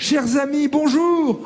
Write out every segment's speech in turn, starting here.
Chers amis, bonjour.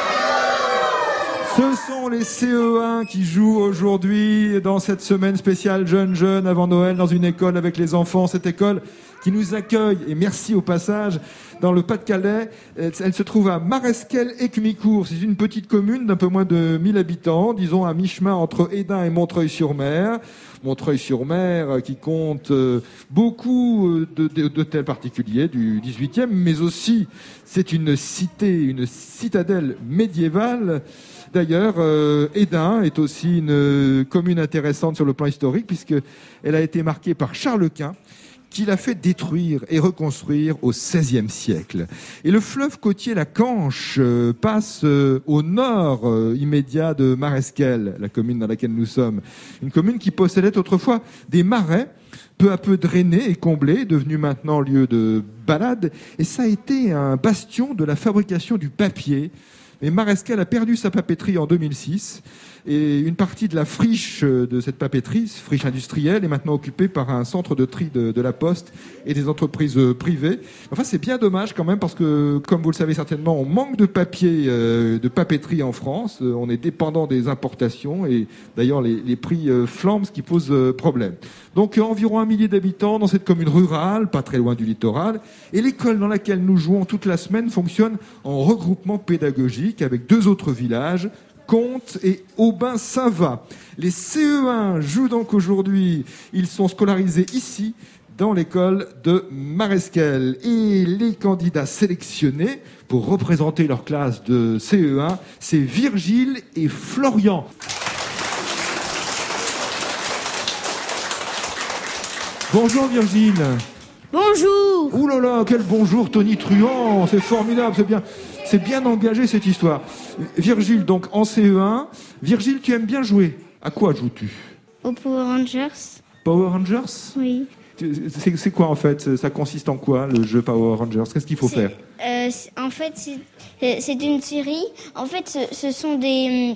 Ce sont les CE1 qui jouent aujourd'hui dans cette semaine spéciale Jeunes avant Noël dans une école avec les enfants. Cette école qui nous accueille, et merci au passage, dans le Pas-de-Calais. Elle se trouve à Maresquel-Écumicourt. C'est une petite commune d'un peu moins de 1000 habitants, disons à mi-chemin entre Hesdin et Montreuil-sur-Mer. Montreuil-sur-Mer qui compte beaucoup d'hôtels particuliers du 18e, mais aussi c'est une cité, une citadelle médiévale. D'ailleurs, Hesdin est aussi une commune intéressante sur le plan historique puisqu'elle a été marquée par Charles Quint, qui l'a fait détruire et reconstruire au XVIe siècle. Et le fleuve côtier, la Canche, passe au nord immédiat de Maresquel, la commune dans laquelle nous sommes. Une commune qui possédait autrefois des marais, peu à peu drainés et comblés, devenus maintenant lieu de balade. Et ça a été un bastion de la fabrication du papier. Et Maresquel a perdu sa papeterie en 2006. Et une partie de la friche de cette papeterie, friche industrielle, est maintenant occupée par un centre de tri de la Poste et des entreprises privées. Enfin, c'est bien dommage quand même parce que, comme vous le savez certainement, on manque de papier, de papeterie en France. On est dépendant des importations et d'ailleurs les prix flambent, ce qui pose problème. Donc environ 1 millier d'habitants dans cette commune rurale, pas très loin du littoral. Et l'école dans laquelle nous jouons toute la semaine fonctionne en regroupement pédagogique avec 2 autres villages, Comte et Aubin-Saint-Va. Les CE1 jouent donc aujourd'hui. Ils sont scolarisés ici, dans l'école de Maresquel. Et les candidats sélectionnés pour représenter leur classe de CE1, c'est Virgile et Florian. Bonjour Virgile. Bonjour. Ouh là là, quel bonjour tonitruant, c'est formidable, c'est bien engagé cette histoire. Virgile, donc en CE1. Virgile, tu aimes bien jouer. À quoi joues-tu? Aux Power Rangers. Power Rangers? Oui. C'est quoi en fait? Ça consiste en quoi le jeu Power Rangers? Qu'est-ce qu'il faut faire? En fait, c'est une série. En fait, ce sont des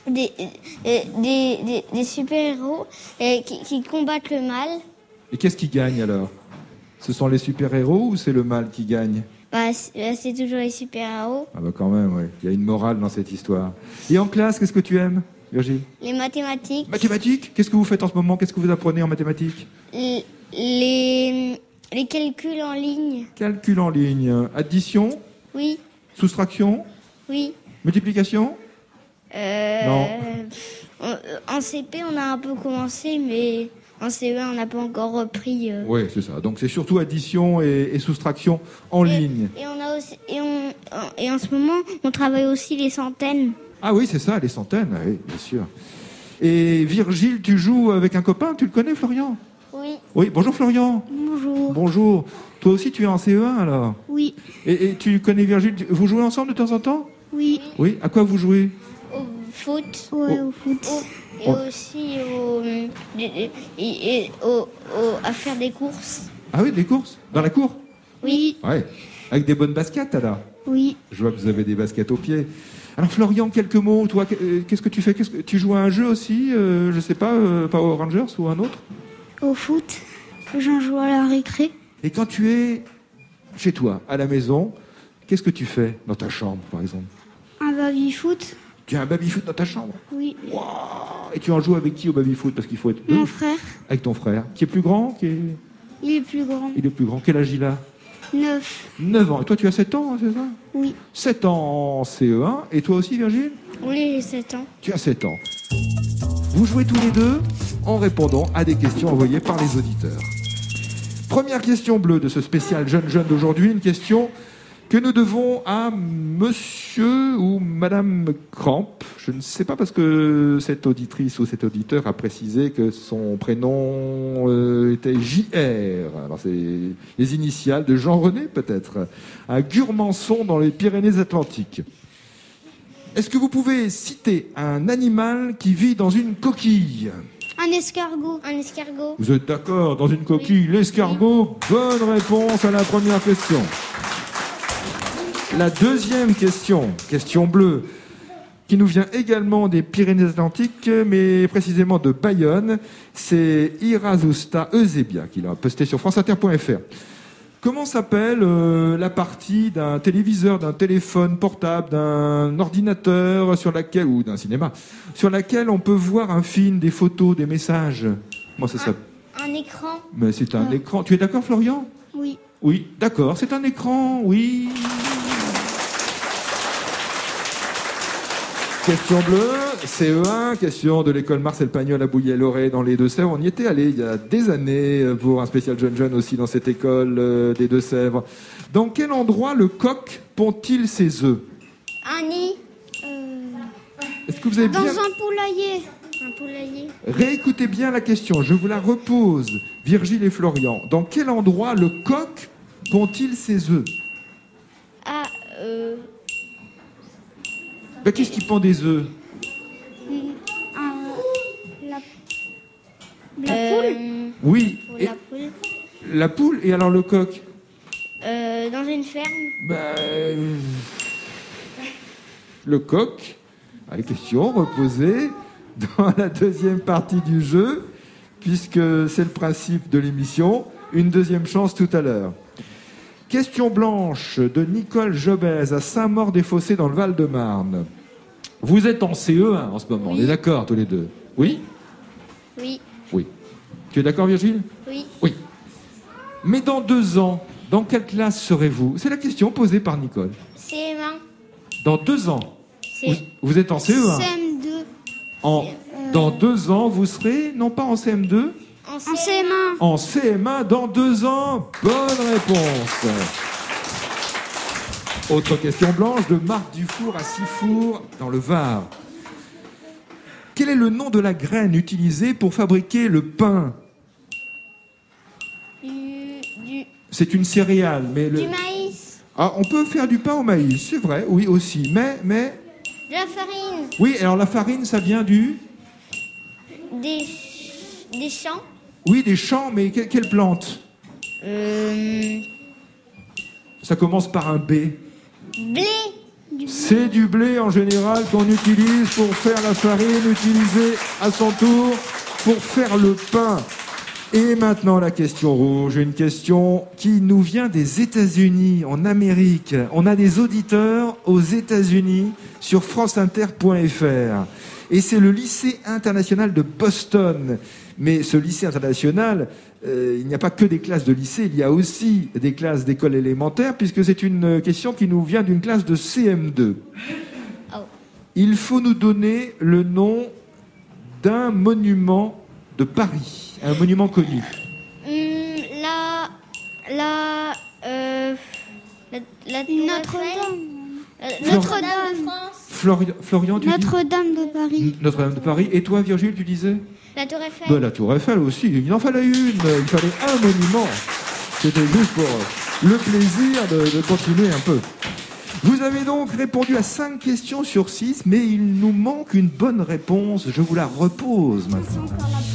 super-héros qui combattent le mal. Et qu'est-ce qui gagne alors? Ce sont les super-héros ou c'est le mal qui gagne? C'est toujours les super-héros. Ah bah quand même, ouais. Il y a une morale dans cette histoire. Et en classe, qu'est-ce que tu aimes, Virgile? Les mathématiques. Mathématiques? Qu'est-ce que vous faites en ce moment? Qu'est-ce que vous apprenez en mathématiques? Les calculs en ligne. Calcul en ligne. Addition? Oui. Soustraction? Oui. Multiplication? Non. En CP, on a un peu commencé, mais en CE1, on n'a pas encore repris. Oui, c'est ça. Donc c'est surtout addition et soustraction en ligne. Et on a aussi, et en ce moment, on travaille aussi les centaines. Ah oui, c'est ça, les centaines, oui, bien sûr. Et Virgile, tu joues avec un copain, tu le connais, Florian? Oui. Oui, bonjour Florian. Bonjour. Bonjour. Toi aussi, tu es en CE1 alors? Oui. Et tu connais Virgile, vous jouez ensemble de temps en temps? Oui. Oui, à quoi vous jouez? Au foot. Ouais, au foot. Et aussi à faire des courses. Ah oui, des courses? Dans la cour? Oui. Ouais. Avec des bonnes baskets alors? Oui. Je vois que vous avez des baskets aux pieds. Alors Florian, quelques mots. Toi, qu'est-ce que tu fais? Tu joues à un jeu aussi? Je sais pas, Power Rangers ou un autre? Au foot. J'en joue à la récré. Et quand tu es chez toi, à la maison, qu'est-ce que tu fais dans ta chambre, par exemple? Un baby-foot. Tu as un baby-foot dans ta chambre? Oui. Wow. Et tu en joues avec qui au baby-foot? Parce qu'il faut être deux. Mon frère. Avec ton frère. Qui est plus grand? Il est plus grand. Il est plus grand. Quel âge il a? 9. 9 ans. Et toi, tu as 7 ans, hein, c'est ça? Oui. 7 ans en CE1. Et toi aussi, Virgile? Oui, j'ai 7 ans. Tu as 7 ans. Vous jouez tous les deux en répondant à des questions envoyées par les auditeurs. Première question bleue de ce spécial Jeune d'aujourd'hui. Une question que nous devons à monsieur ou madame Cramp. Je ne sais pas parce que cette auditrice ou cet auditeur a précisé que son prénom était JR. Alors c'est les initiales de Jean-René peut-être, à Gurmançon dans les Pyrénées-Atlantiques. Est-ce que vous pouvez citer un animal qui vit dans une coquille? Un escargot. Un escargot. Vous êtes d'accord, dans une coquille, l'escargot? Bonne réponse à la première question. La deuxième question, question bleue, qui nous vient également des Pyrénées-Atlantiques, mais précisément de Bayonne, c'est Irazusta Eusebia qui l'a posté sur franceinter.fr. Comment s'appelle la partie d'un téléviseur, d'un téléphone portable, d'un ordinateur sur laquelle, ou d'un cinéma, sur laquelle on peut voir un film, des photos, des messages? Moi, ça s'appelle... Un écran. Mais c'est un écran. Tu es d'accord, Florian? Oui. Oui, d'accord, c'est un écran, oui. Question bleue, CE1, question de l'école Marcel Pagnol à Bouillé-Loré dans les Deux-Sèvres. On y était allé il y a des années pour un spécial jeune aussi dans cette école des Deux-Sèvres. Dans quel endroit le coq pond-il ses œufs? Un nid. Est-ce que vous avez Dans bien... un poulailler. Un poulailler. Réécoutez bien la question, je vous la repose, Virgile et Florian. Dans quel endroit le coq pond-il ses œufs? Ah, Ben, qu'est-ce qui pond des œufs? la poule. Oui. Et La poule. la poule, et alors le coq? Dans une ferme. Ben, le coq, à la question reposée dans la deuxième partie du jeu, puisque c'est le principe de l'émission. Une deuxième chance tout à l'heure. Question blanche de Nicole Jobez à Saint-Maur-des-Fossés dans le Val-de-Marne. Vous êtes en CE1 en ce moment, Oui. on est d'accord tous les deux? Oui? Oui. Oui. Tu es d'accord, Virgile? Oui. Oui. Mais dans 2 ans, dans quelle classe serez-vous? C'est la question posée par Nicole. CM1. Dans 2 ans, C'est vous êtes en CE1. CM2. Dans 2 ans, vous serez, non pas en CM2, En CM1. en CM1 dans 2 ans. Bonne réponse. Autre question blanche de Marc Dufour à Sifour dans le Var. Quel est le nom de la graine utilisée pour fabriquer le pain? C'est une céréale, mais Du maïs. Ah, on peut faire du pain au maïs, c'est vrai, oui aussi. Mais De la farine. oui, alors la farine, ça vient du... Des champs. Oui, des champs, mais quelle plante? Ça commence par un B. Blé. C'est du blé en général qu'on utilise pour faire la farine, utilisée à son tour pour faire le pain. Et maintenant la question rouge, une question qui nous vient des États-Unis, en Amérique. On a des auditeurs aux États-Unis sur franceinter.fr. Et c'est le lycée international de Boston. Mais ce lycée international, il n'y a pas que des classes de lycée, il y a aussi des classes d'école élémentaire, puisque c'est une question qui nous vient d'une classe de CM2. Oh. Il faut nous donner le nom d'un monument de Paris, un monument connu. Notre-Dame de France. Florian, tu dis Notre-Dame de Paris. Notre-Dame de Paris. Et toi, Virgile, tu disais? La Tour Eiffel. Ben, la Tour Eiffel aussi. Il en fallait une. Il fallait un monument. C'était juste pour le plaisir de continuer un peu. Vous avez donc répondu à 5 questions sur 6, mais il nous manque une bonne réponse. Je vous la repose maintenant.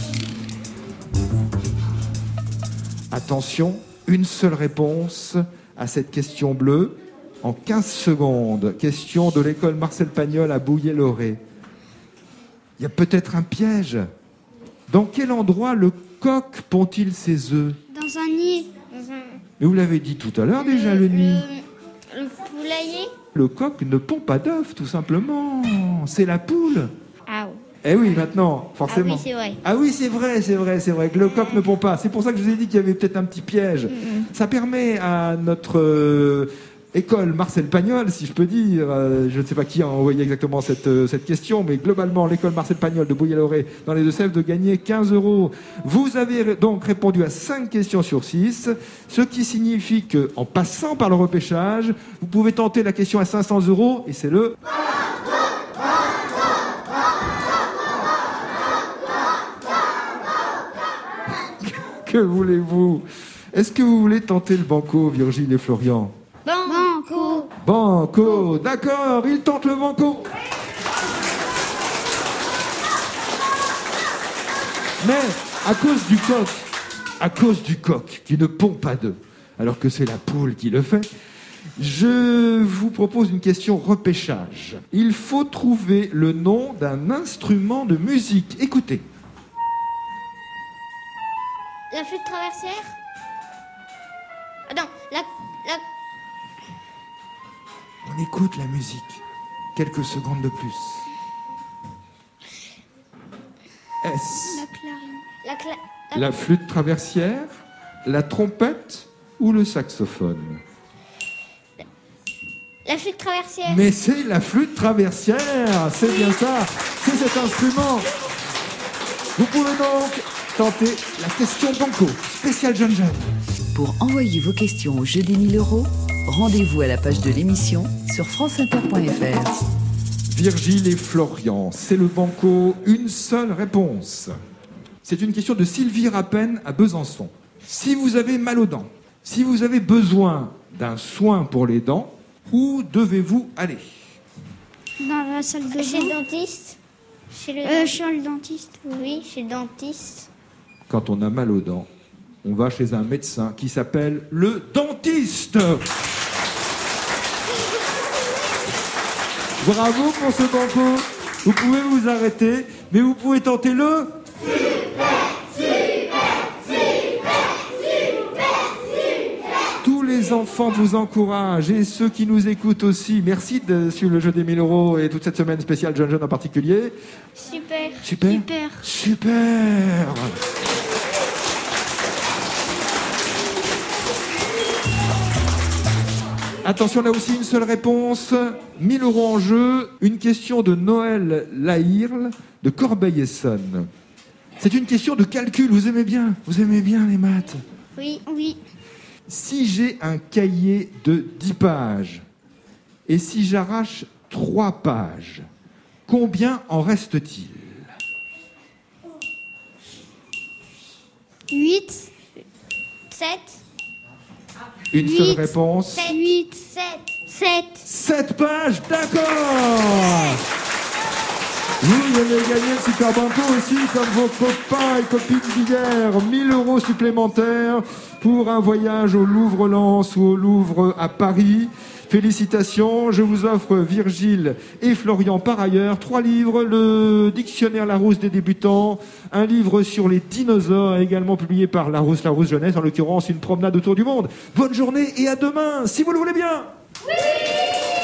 Attention, une seule réponse à cette question bleue en 15 secondes. Question de l'école Marcel Pagnol à Bouillé-Loré. Il y a peut-être un piège. Dans quel endroit le coq pond-il ses œufs? Dans un nid. Mais vous l'avez dit tout à l'heure déjà, le nid. Le poulailler. Le coq ne pond pas d'œufs, tout simplement. C'est la poule. Ah oui. Eh oui, maintenant, forcément. Ah oui, c'est vrai. Ah oui, c'est vrai que le coq ne pond pas. C'est pour ça que je vous ai dit qu'il y avait peut-être un petit piège. Ça permet à notre école Marcel Pagnol, si je peux dire, je ne sais pas qui a envoyé exactement cette question, mais globalement, l'école Marcel Pagnol de Bouillé-Loré dans les Deux-Sèvres de gagner 15 €. Vous avez donc répondu à 5 questions sur 6, ce qui signifie qu'en passant par le repêchage, vous pouvez tenter la question à 500 €, et c'est le... Que voulez-vous? Est-ce que vous voulez tenter le banco, Virgile et Florian? Banco. Banco, d'accord, il tente le banco. Mais à cause du coq qui ne pond pas d'œufs, alors que c'est la poule qui le fait, je vous propose une question repêchage. Il faut trouver le nom d'un instrument de musique. Écoutez. La flûte traversière. Attends, la... On écoute la musique. Quelques secondes de plus. Est-ce la flûte traversière, la trompette ou le saxophone? La flûte traversière. Mais c'est la flûte traversière, c'est bien ça, c'est cet instrument. Vous pouvez donc tenter la question banco, spéciale Jeune Jeune. Pour envoyer vos questions au jeu des 1000 €, rendez-vous à la page de l'émission sur franceinter.fr. Virgile et Florian, c'est le banco, une seule réponse. C'est une question de Sylvie Rappen à Besançon. Si vous avez mal aux dents, si vous avez besoin d'un soin pour les dents, où devez-vous aller? Dans la salle de Chez le bain. dentiste. Chez Chez le dentiste. Oui, chez le dentiste. Quand on a mal aux dents, on va chez un médecin qui s'appelle le dentiste. Bravo pour ce banco. Vous pouvez vous arrêter, mais vous pouvez tenter le... Tous les enfants vous encouragent et ceux qui nous écoutent aussi. Merci de suivre le jeu des 1000 € et toute cette semaine spéciale Jeune Jeune en particulier. Super. Super. Super. Super. Attention, là aussi une seule réponse. 1000 € en jeu. Une question de Noël Lahirle de Corbeil-Essonnes. C'est une question de calcul. Vous aimez bien les maths. Oui. Oui. Si j'ai un cahier de 10 pages et si j'arrache 3 pages, combien en reste-t-il? 8. 7. Une seule 8. réponse. 8. 7. 7. 7 pages, d'accord. Vous allez gagner le Super Banco aussi, comme vos copains et copines d'hier. 1000 € supplémentaires pour un voyage au Louvre-Lens ou au Louvre à Paris. Félicitations, je vous offre Virgile et Florian par ailleurs 3 livres, le dictionnaire Larousse des débutants, un livre sur les dinosaures également publié par Larousse Jeunesse, en l'occurrence une promenade autour du monde. Bonne journée et à demain, si vous le voulez bien. Oui.